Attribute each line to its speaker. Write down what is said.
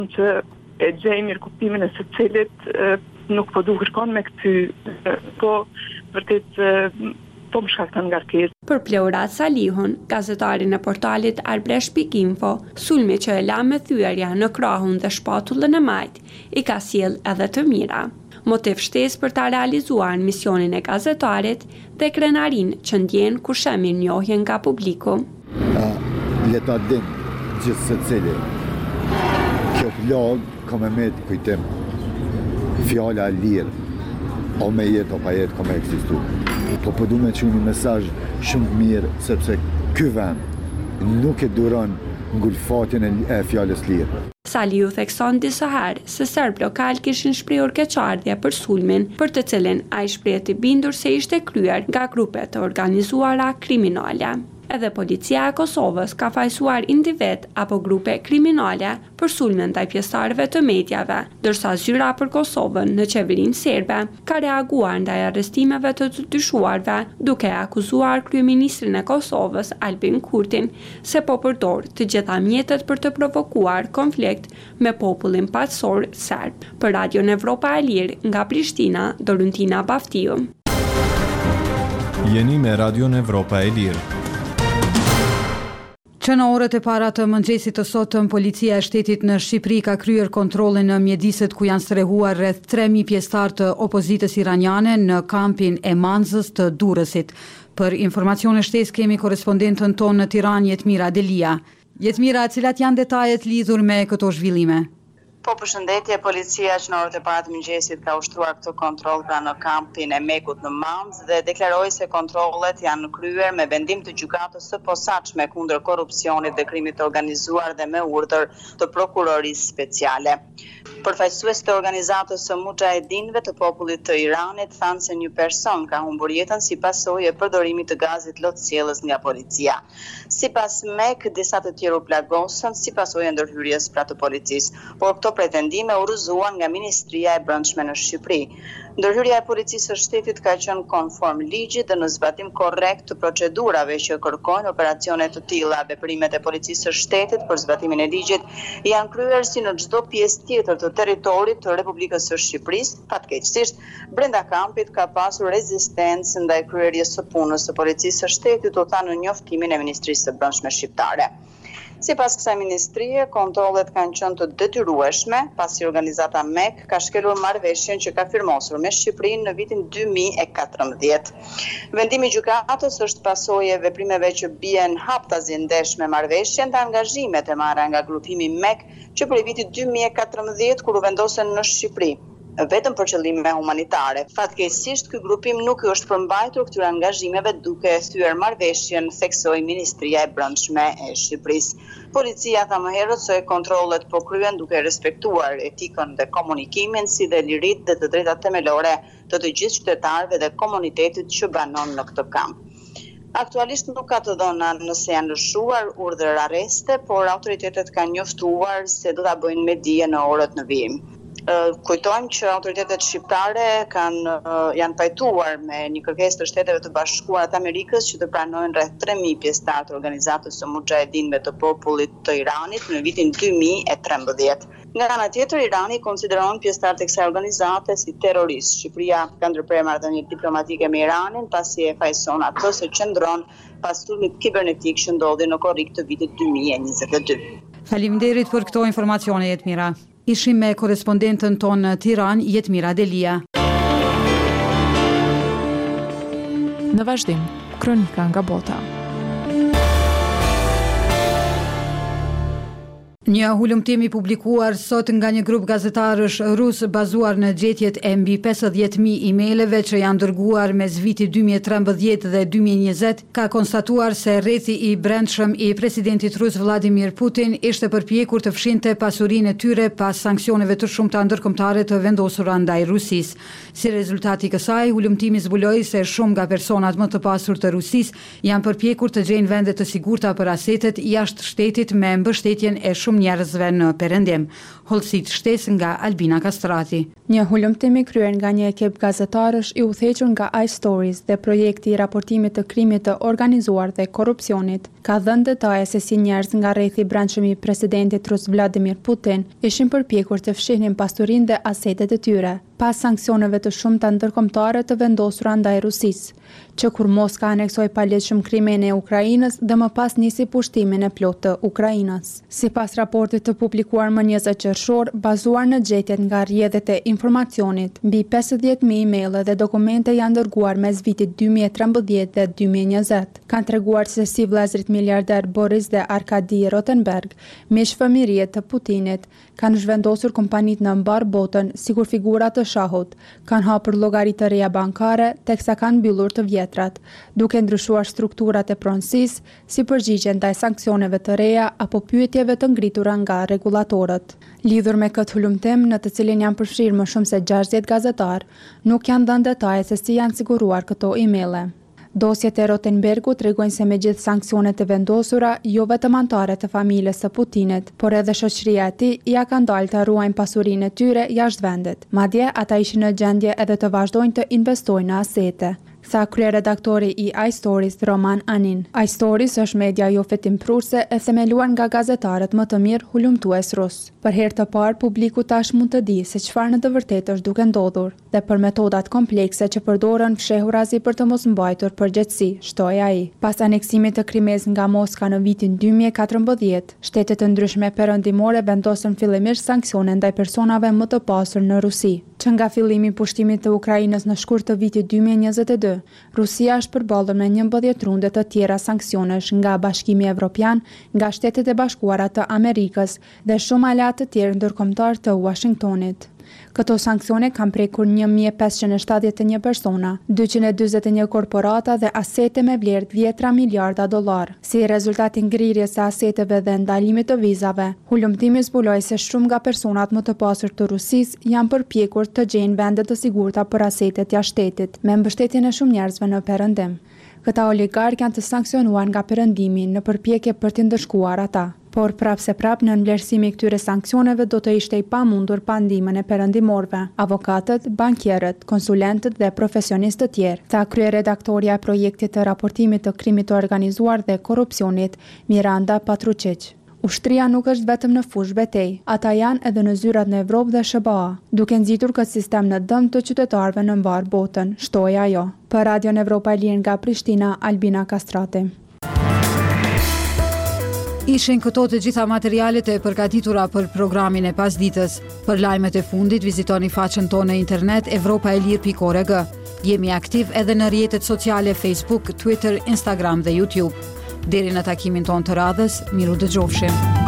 Speaker 1: që e gjej mirë kuptimin e secilit, nuk po du kërkon me këty, po vërtet po më shkakton ngarkesë.
Speaker 2: Për Pleurat Salihun, gazetari në portalit arbresh.info, sulmi që e la me thyerja në krahun dhe shpatullën e majt, i ka sjell edhe të mira. Motiv shtesë për ta realizuar misionin e gazetarit dhe krenarin që ndjen kur shemin njohjen nga publiku.
Speaker 3: Le ta din gjithë secili. Kjo plagë ka me kujtim. Fjala e lirë, o me jetë o pa jetë ka me eksistu. Po du me që një mesazh shumë mirë, sepse ky vend nuk e duron ngulfatjen e fjalës lirë.
Speaker 2: Salihu thekson disa herë se serb lokal kishin shprehur keqardhje për sulmin, për të cilin ai shpreh të bindur se ishte kryer nga grupe të organizuara kriminale. Edhe policia e Kosovës ka fajsuar individ apo grupe kriminale për sulmin ndaj pjesëtarëve të mediave, ndërsa zyra për Kosovën në qeverinë serbe ka reaguar ndaj arrestimeve të dyshuarve, duke akuzuar kryeministrin e Kosovës Albin Kurtin se po përdor të gjitha mjetet për të provokuar konflikt me popullin paqësor serb. Për Radion Evropa e Lirë nga Prishtina, Doruntina Baftiu.
Speaker 4: Jeni me Radion Evropa e Lirë.
Speaker 5: Që në orët e para të mëngjesit të sotëm, policia e shtetit në Shqipëri ka kryer kontrollin në mjediset ku janë strehuar rreth 3000 pjesëtar të opozitës iraniane në kampin e Manzës të Durrësit. Për informacione shtesë kemi korespondentën tonë në Tiranë, Jetmira Delia. Jetmira, cilat janë detajet lidhur me këto zhvillime?
Speaker 6: Po përshëndetje, policia që në orët e para të mëngjesit ka ushtruar këtë kontroll në kampin e Mekut në Manzë dhe deklaroi se kontrollet janë kryer me vendim të gjykatës së posaçme kundër korrupsionit dhe krimit të organizuar dhe me urdhër të prokurorisë speciale. Përfaqësues të organizatës së Mujahedinëve të popullit të Iranit thanë se një person ka humbur jetën si pasojë e përdorimit të gazit lotësiellës nga policia. Sipas MEK, disa të tjerë u plagosën si pasojë e ndërhyrjes pra të policisë, por këto pretendime u rrëzuan nga Ministria e Brendshme në Shqipëri. Ndërhyrja e policisë së shtetit ka qenë konform ligjit dhe në zbatim korrekt të procedurave që kërkojnë operacione të tilla. Veprimet e policisë së shtetit për zbatimin e ligjit janë kryer si në çdo pjesë tjetër të territorit të Republikës së Shqipërisë. Fatkeqësisht, brenda kampit ka pasur rezistencë ndaj kryerjes së punës së policisë së shtetit, u tha në njoftimin e Ministrisë së Brendshme shqiptare. Sipas kësaj ministrie, kontrollet kanë qenë të detyrueshme, pasi organizata MEK ka shkelur marrëveshjen që ka firmosur me Shqipërinë në vitin 2014. Vendimi i gjykatës është pasojë e veprimeve që bien haptazi ndesh me marrëveshjen dhe angazhimet e marra nga grupimi MEK që prej vitit 2014 kur u vendosen në Shqipëri, vetëm për qëllime humanitare. Fatkeqësisht, ky grupim nuk është përmbajtur këtyre angazhimeve duke thyer marrëveshjen, theksoi Ministria e Brendshme e Shqipërisë. Policia tha më herët se kontrollet po kryen duke respektuar etikën dhe komunikimin, si dhe liritë dhe të drejtat themelore të të gjithë qytetarëve dhe komunitetit që banon në këtë kamp. Aktualisht nuk ka të dhëna nëse janë lëshuar urdhër arreste, por autoritetet kanë njoftuar se do ta bëjnë me dije në orët në vijim. Kujtojmë që autoritetet shqiptare janë pajtuar me një kërkesë të Shteteve të Bashkuara të Amerikës që të pranojnë rreth 3000 pjesëtar të organizatës së Mujahedinëve të popullit të Iranit në vitin 2013. Nga ana tjetër, Irani konsideron pjesëtarët e kësaj organizate si terroristë. Shqipëria ka ndërprerë marrëdhënie diplomatike me Iranin pasi e fajson atë se qëndron pas sulmit kibernetik që ndodhi në korrik të vitit 2022.
Speaker 5: Faleminderit për këto informacione, Jetmira. Ishim me korespondentën tonë në Tiranë, Jetmira Delia.
Speaker 7: Në vazhdim, kronika nga bota.
Speaker 5: Një hulumtim i publikuar sot nga një grup gazetarësh rus bazuar në gjetjet e mbi 50.000 emaileve që janë dërguar mes vitit 2013 dhe 2020 ka konstatuar se rrethi i brendshëm i presidentit rus Vladimir Putin ishte përpjekur të fshinte pasurinë e tyre pas sanksioneve të shumta ndërkombëtare të vendosura ndaj Rusisë. Si rezultati i kësaj, hulumtimi zbuloi se shumë nga personat më të pasur të Rusisë janë përpjekur të gjejnë vende të sigurta për asetet jashtë shtetit me mbështetjen e shumë njerëzve në perëndim. Hollësit shtesë nga Albina Kastrati.
Speaker 8: Një hulumtim i kryer nga një ekip gazetarësh i udhëhequr nga iStories dhe projekti i raportimit të krimit të organizuar dhe korrupsionit ka dhënë detaje se si njerëz nga rrethi i brendshëm i presidentit rus Vladimir Putin ishin përpjekur të fshihnin pasurinë dhe asetet e tyre pas sanksioneve të shumta ndërkombëtare të vendosura ndaj Rusisë, që kur Moska aneksoi palegjshëm Krimen e Ukrainës dhe më pas nisi pushtimin e plotë të Ukrainës. Sipas raportit të publikuar më 20 qershor, bazuar në gjetjet nga rrjedhjet e informacionit, mbi 50.000 emailë dhe dokumente janë dërguar mes vitit 2013 dhe 2020. Kanë treguar se si vëllezërit miliarder Boris dhe Arkadi Rotenberg, miq fëmijërie të Putinit, kanë zhvendosur kompanitë në mbar botën sikur figura të shahut, kanë hapur llogari të reja bankare, teksa kanë mbyllur të vjetrat, duke ndryshuar strukturat e pronësisë si përgjigje ndaj sanksioneve të reja apo pyetjeve të ngritura nga rregullatorët. Lidhur me këtë hulumtim, në të cilin janë përfshirë më shumë se 60 gazetar, nuk janë dhënë detaje se si janë siguruar këto emailë. Dosjet e Rotenbergu tregojnë se me gjithë sanksionet e vendosura, jo vetëm anëtarët e familjes së Putinit, por edhe shoqëria e tij ja ka ndalë të ruajnë pasurinë e tyre jashtë vendit. Madje ata ishin në gjendje edhe të vazhdojnë të investojnë në asete, tha kryeredaktori i iStories Roman Anin. iStories është media jo fetimprurse e themeluar nga gazetarët më të mirë hulumtues rus. Për herë të parë, publiku tash mund të di se çfarë në të vërtetë është duke ndodhur dhe për metodat komplekse që përdoren fshehurazi për të mos mbajtur përgjegjësi, shtoi ai. Pas aneksimit të Krimës nga Moska në vitin 2014, shtete të ndryshme perëndimore vendosën fillimisht sanksione ndaj personave më të pasur në Rusi. Që nga fillimi i pushtimit të Ukrainës në shkurt të vitit 2022, Rusia është përballur me 11 runde të tjera sanksionesh nga Bashkimi Evropian, nga Shtetet e Bashkuara të Amerikës dhe shumë aleat të tjerë ndërkombëtar të Washingtonit. Këto sanksione kanë prekur 1571 persona, 241 korporata dhe asete me vlerë të dhjetra miliarda dollar. Si rezultat i ngrirjes së aseteve dhe ndalimit të vizave, hulumtimi zbuloi se shumë nga personat më të pasur të Rusisë janë përpjekur të gjejnë vende të sigurta për asetet jashtë shtetit, me mbështetjen e shumë njerëzve në perëndim. Këta oligarkë janë të sanksionuar nga perëndimi në përpjekje për të ndëshkuar ata. Por prapse në vlerësimi i këtyre sanksioneve do të ishte i pamundur pa ndihmën e perëndimorëve, avokatët, bankierët, konsulentët dhe profesionistët të tjerë, tha kryeredaktoria e projektit të raportimit të krimit të organizuar dhe korrupsionit, Miranda Patručić. Ushtria nuk është vetëm në fushë betej, ata janë edhe në zyrat në Evropë dhe SBA, duke nxitur këtë sistem në dëm të qytetarëve në mbar botën, shtoi ajo. Për Radion Evropa e Lirë nga Prishtina, Albina Kastrati.
Speaker 5: Ishin këto të gjitha materialet e përgatitura për programin e pasditës. Për lajmet e fundit, vizitoni faqen tonë në internet evropaelir.org. Jemi aktiv edhe në rrjetet sociale Facebook, Twitter, Instagram dhe YouTube. Deri në takimin tonë të radhës, miru dëgjofshim.